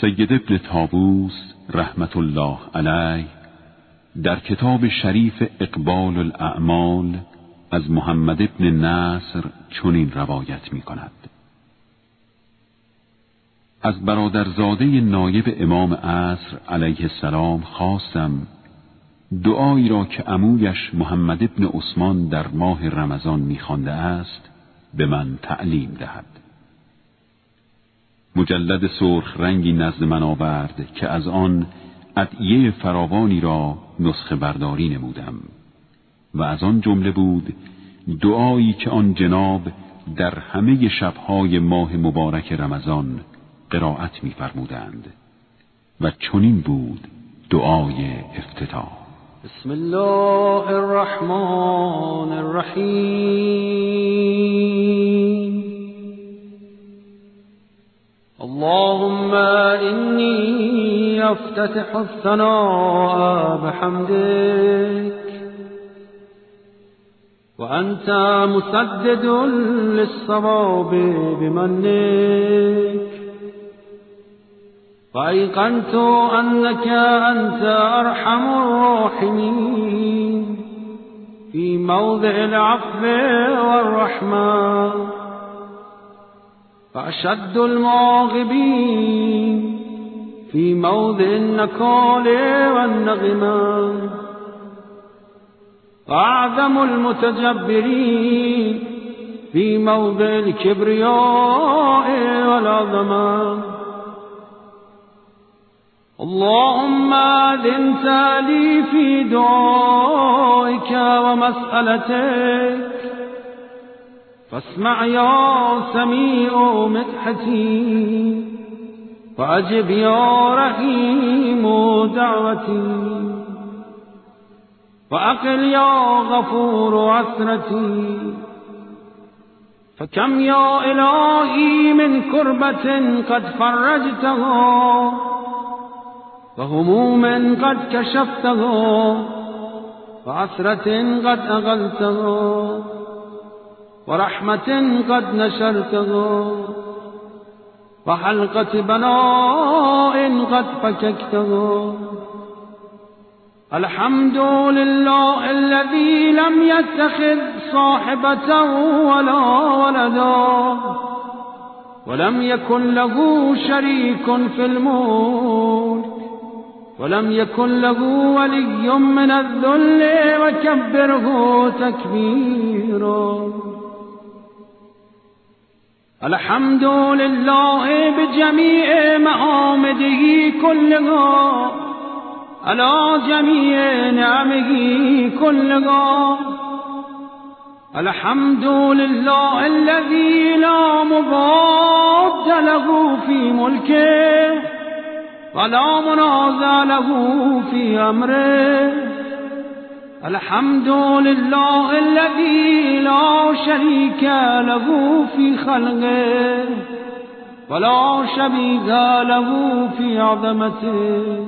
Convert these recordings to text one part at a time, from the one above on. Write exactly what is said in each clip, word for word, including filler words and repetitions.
سید ابن طاووس رحمت الله علیه در کتاب شریف اقبال الاعمال از محمد ابن نصر چنین روایت می کند: از برادرزاده نایب امام عصر علیه السلام خواستم دعایی را که عمویش محمد ابن عثمان در ماه رمضان می‌خوانده است به من تعلیم دهد. مجلد سرخ رنگی نزد من آورد که از آن ادعیه فراوانی را نسخه برداری نمودم و از آن جمله بود دعایی که آن جناب در همه شب‌های ماه مبارک رمضان قرائت می‌فرمودند و چنین بود دعای افتتاح: بسم الله الرحمن الرحیم. اللهم إني أفتتح الثناء بحمدك وأنت مسدد للصواب بمنك وأيقنت أنك أنت أرحم الراحمين في موضع العفو والرحمة فأشد المعاقبين في موضع النكال والنغمة وأعظم المتجبرين في موضع الكبرياء والعظمة. اللهم أذنت لي في دعائك ومسألتك فاسمع يا سميع مدحتي وأجب يا رحيم دعوتي وأقل يا غفور عثرتي. فكم يا إلهي من كربة قد فرجتها وهموم قد كشفتها وعثرة قد أغلتها ورحمة قد نشرتها وحلقة بلاء قد فككتها. الحمد لله الذي لم يتخذ صاحبة ولا ولدا ولم يكن له شريك في الملك ولم يكن له ولي من الذل وكبره تكبيرا. الحمد لله بجميع محامده كلها على جميع نعمه كلها. الحمد لله الذي لا مضاد له في ملكه ولا منازع له في أمره. الحمد لله الذي لا شريك له في خلقه ولا شبيه له في عظمته.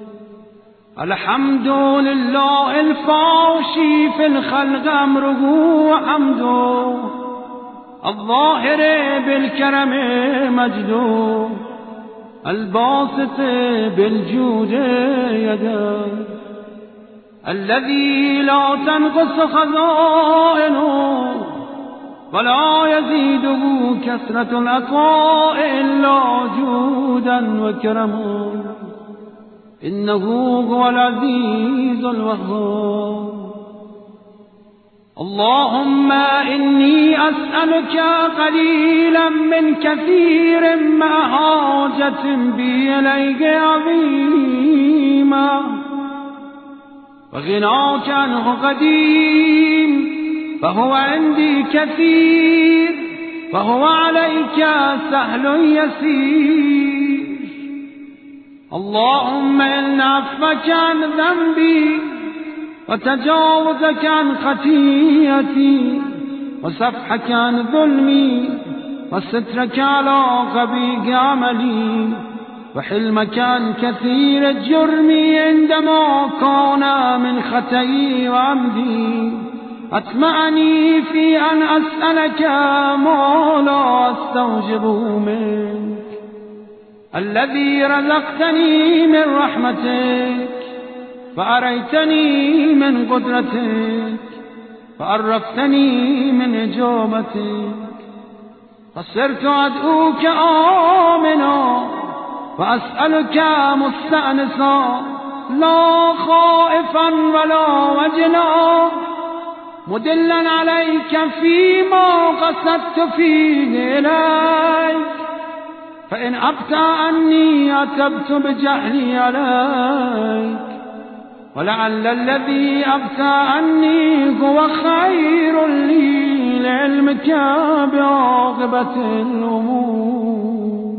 الحمد لله الفاشي في الخلق أمره وحمده الظاهر بالكرم مجده الباسط بالجود يده الذي لا تنقص خزائنه ولا يزيده كثرة العطاء إلا جودا وكرما. إنه هو العزيز الوهاب. اللهم إني أسألك قليلا من كثير مع حاجة بي إليك عظيمة وغناك عنه قديم فهو عندي كثير وهو عليك سهل يسير. اللهم إن عفوك عن ذنبي وتجاوزك عن خطيئتي وصفحك عن ظلمي وسترك على قبيح عملي وحلمك عن كثير جرمي عندما كان من خطئي وعمدي أطمعني في أن أسألك ما لا أستوجبه منك. الذي رزقتني من رحمتك فأريتني من قدرتك فعرفتني من إجابتك فصرت أدعوك آمنا وأسألك مستأنسا لا خائفا ولا وجلا مدلا عليك فيما قصدت فيه إليك فإن أبت عني أتبت بجهلي عليك ولعل الذي أبت عني هو خير لي لعلمك بعاقبة الأمور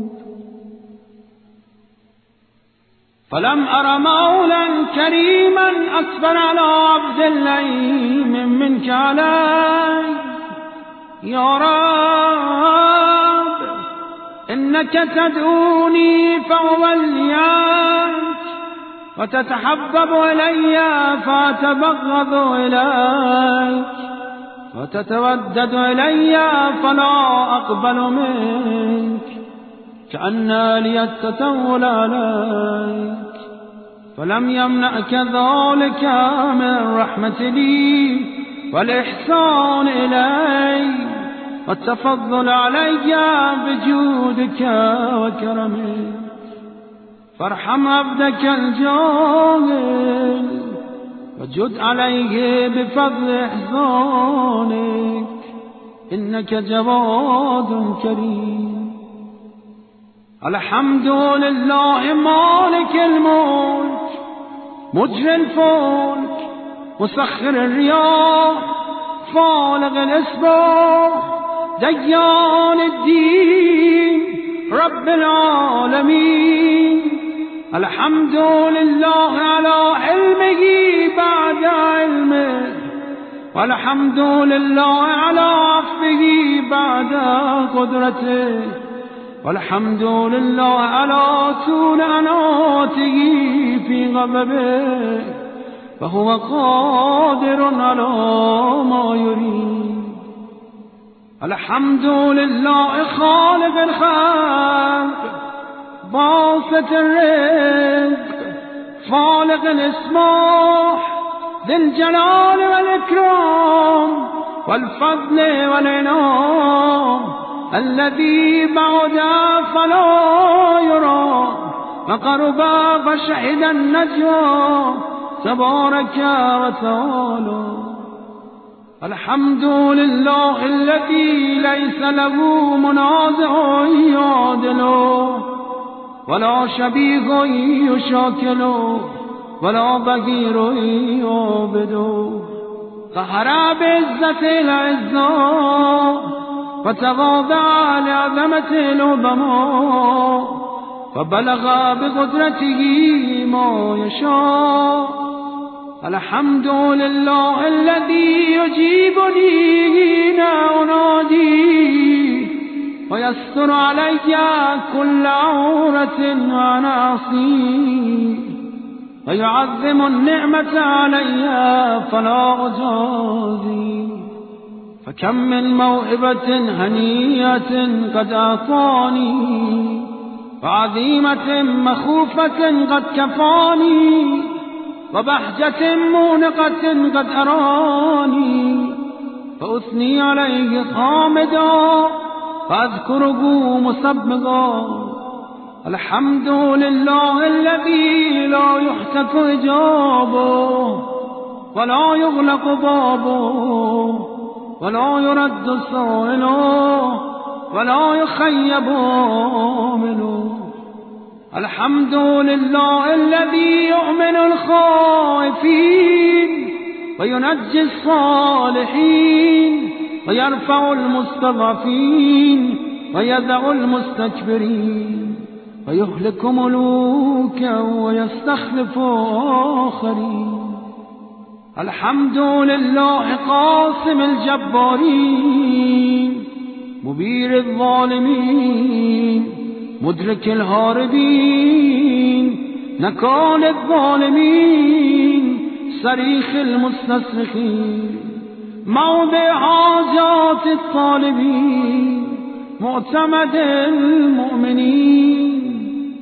فلم أر مولا كريما أكبر على عبد اللئيم منك علي يا رب إنك تدعوني فأوليك وتتحبب إلي فأتبغض إليك وتتودد إلي فلا أقبل منك كأن لي التتول عليك فلم يمنعك ذلك من رحمة لي والإحسان إلي والتفضل علي بجودك وكرمك فارحم عبدك الجاهل وجد عليه بفضل إحسانك إنك جواد كريم الحمد لله مالك الملك مجري الفلك مسخر الرياح فالق الإصباح ديان الدين رب العالمين الحمد لله على علمه بعد علمه والحمد لله على عفوه بعد قدرته والحمد لله على طول أناته في غضبه فهو قادر على ما يريد الحمد لله خالق الخلق باسط الرزق فالق الإصباح ذي الجلال والإكرام والفضل والإنعام الذي بعد فلا يرى وقرب فشهد النجوى تبارك وتعالى الحمد لله الذي ليس له منازع يعادله ولا شبيه يشاكله ولا بغير يعبده قهر بعزة العزة فتواضع لعظمة العظماء فبلغ بقدرته ما يشاء الحمد لله الذي يجيبني حين أنادي ويستر علي كل عورة وأنا أعصيه ويعظم النعمة علي فلا أجازي فكم من موهبة هنية قد أعطاني وعظيمة مخوفة قد كفاني وبهجة مونقة قد أراني فأثني عليه خامدا فأذكره مسبغا الحمد لله الذي لا يحتك إجابه ولا يغلق بابه ولا يرد سائله ولا يخيب آمله الحمد لله الذي يؤمن الخائفين وينجي الصالحين ويرفع المستضعفين ويدع المستكبرين ويهلك ملوكا ويستخلف آخرين الحمد لله قاسم الجبارين مبير الظالمين مدرك الهاربين نكال الظالمين صريخ المستصرخين موضع حاجات الطالبين معتمد المؤمنين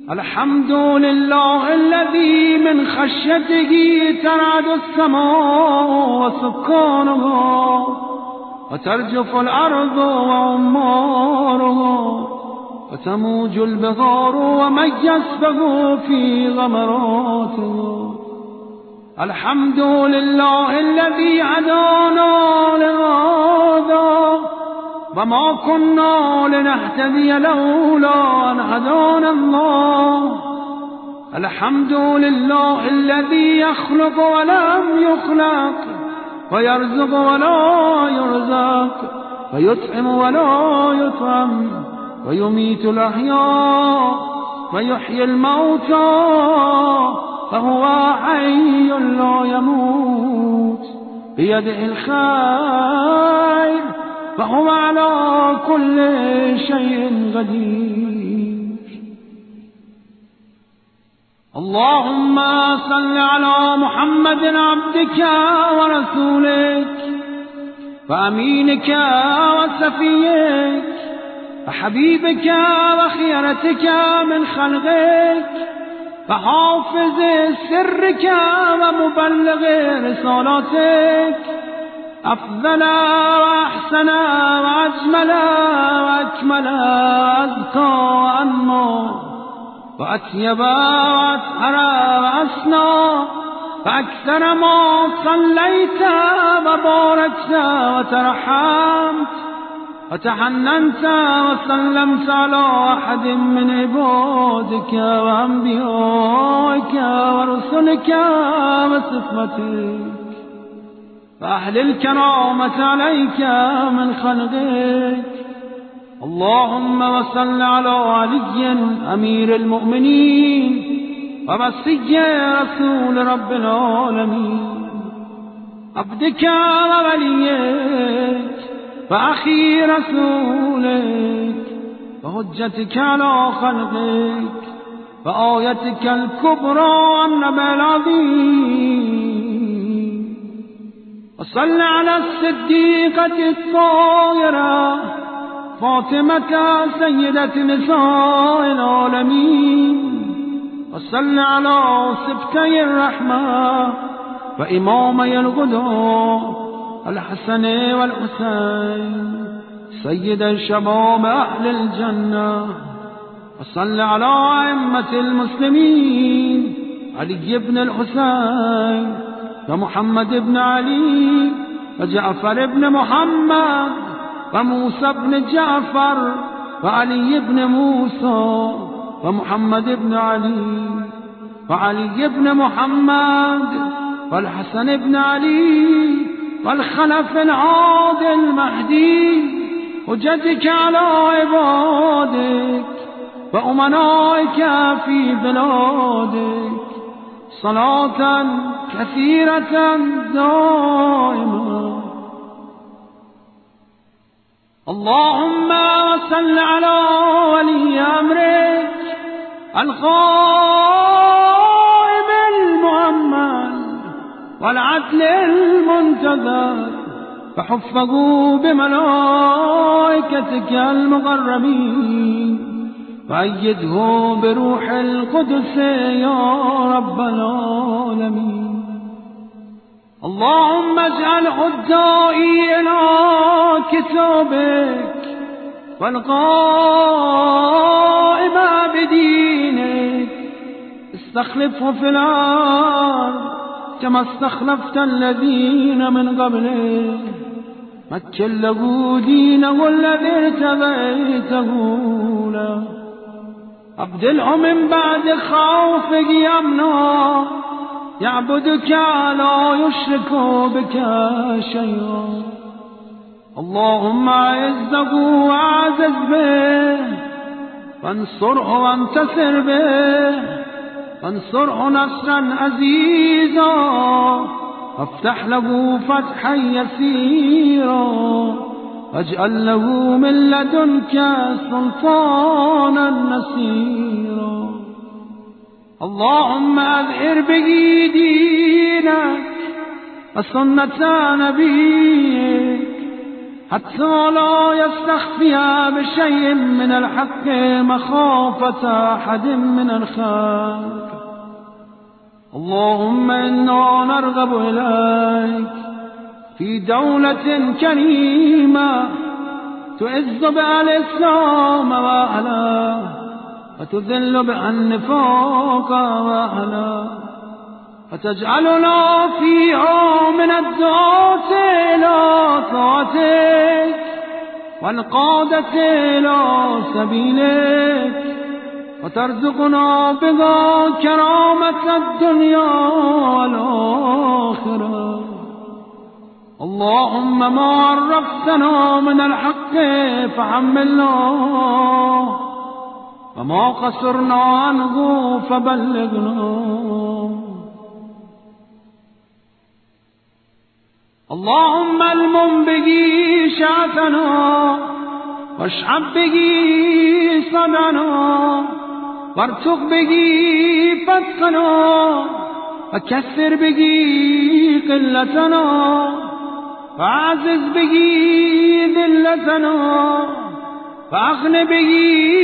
الحمد لله الذي من خشيته ترعد السماء وسكانها وترجف الأرض وعمارها وتموج البحار ومن يسبح في غمراته. الحمد لله الذي هدانا لهذا وما كنا لنهتدي لولا أن هدانا الله. الحمد لله الذي يخلق ولم يخلق ويرزق ولا يرزق ويطعم ولا يطعم ويميت الأحياء ويحيي الموتى فهو حي لا يموت بيده الخير فهو على كل شيء قدير. اللهم صل على محمد عبدك ورسولك وأمينك وسفيك وحبيبك وخيرتك من خلقك وحافظ سرك ومبلغ رسالتك أفضل وأحسن وأجمل وأكمل وأزكى وأنمى وأطيب وأطهر وأسنى فأكثر ما صليت وباركت وترحمت وتحننت وسلمت على أحد من عبادك وأنبيائك ورسلك وصفتك فأهل الكرامة عليك من خلقك. اللهم وصل على علي أمير المؤمنين ووصي رسول رب العالمين عبدك ووليك وأخي رسولك وحجتك على خلقك وآيتك الكبرى النبي العظيم. وصل على الصديقة الطاهرة فاطمة سيدة نساء العالمين. وصل على سبتي الرحمة وإمامي الغدى الحسن والحسين سيد الشباب أهل الجنة. وصل على أئمة المسلمين علي بن الحسين ومحمد بن علي وجعفر بن محمد وموسى بن جعفر وعلي بن موسى ومحمد بن علي وعلي بن محمد والحسن بن علي والخلف العادل المهدي وجدك على عبادك وأمنائك في بلادك صلاة كثيرة دائمة. اللهم صل على ولي أمرك القائم المؤمن والعدل المنتظر فحفظه بملائكتك المقربين وأيده بروح القدس يا رب العالمين. اللهم اجعله الداعي إلى كتابك والقائم بدينك استخلفه في الأرض كما استخلفت الذين من قبله مكن له دينه الذي ارتضيته له أبدله من بعد خوفك يمنا يعبدك لا يشرك بك شيئا. اللهم أعزه وأعزز به وانصره وانتصر به وانصره نصرا عزيزا وافتح له فتحا يسيرا واجعل له من لدنك سلطانا نصيرا. اللهم أظهر به دينك وسنة نبيك حتى لا يستخفي بشيء من الحق مخافة أحد من الخلق. اللهم إنا نرغب إليك في دولة كريمة تعز بها الإسلام وأهله وتذل بها النفاق وأهله، وتجعلنا فيها من الدعاة إلى طاعتك والقادة إلى سبيلك، وترزقنا بها كرامة الدنيا والآخرة. اللهم ما عرفتنا من الحق فحملنا، وما قصرنا عنه فبلغنا. اللهم المم به شعثنا واشحب به صدعنا وارتق به فتقنا وكسر به قلتنا وعزز به ذلتنا وأغن به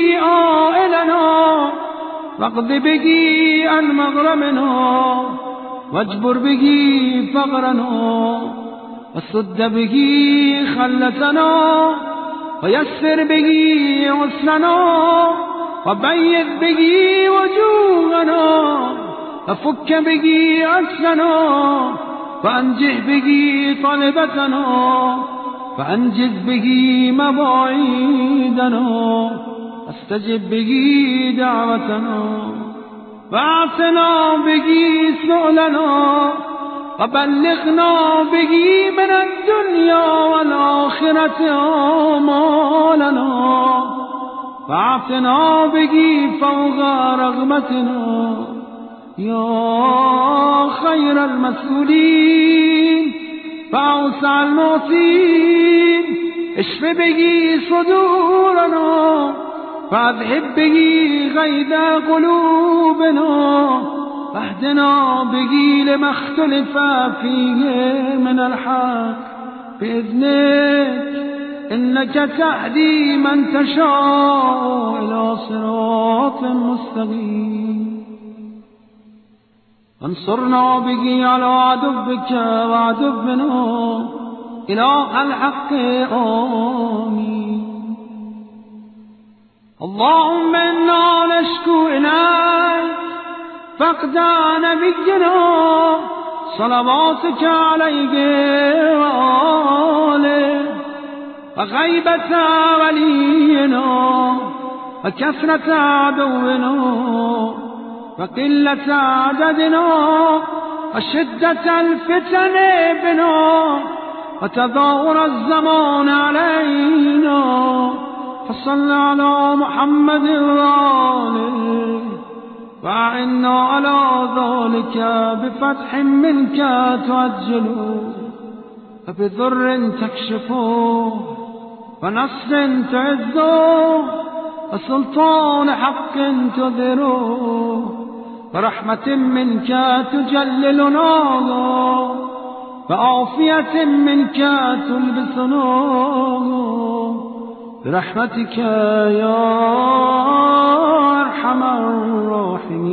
آئلنا واقض به عن مغرمنا واجبر به فقرنا وسد به خلتنا ويسر به عسرنا وبيض به وجوهنا وفك به عسرنا وأنجح به طلبتنا وأنجز به مواعيدنا واستجب به دعوتنا واعطنا به سؤلنا وبلغنا به من الدنيا والآخرة آمالنا وعافنا به فوق رغبتنا يا خير المسؤولين وأوسع المعطين. اشف به صدورنا واذهب به غيظ قلوبنا واهدنا به لما اختلف فيه من الحق بإذنك، إنك تهدي من تشاء إلى صراط مستقيم. وانصرنا به على عدوك وعدونا إله الحق آمين. اللهم إنا نشكو إليك فقد نبينا صلواتك عليه وآله وغيبة ولينا وكثرة عدونا وقلة عددنا وشدة الفتن بنا وتظاهر الزمان علينا. فصل على محمد وآله وأعنا على ذلك بفتح منك تعجله وبذر تكشفه ونصر تعزه وسلطان حق تظهره ورحمة منك تجللنا وعافية منك تلبسنا برحمتك يا أرحم الراحمين.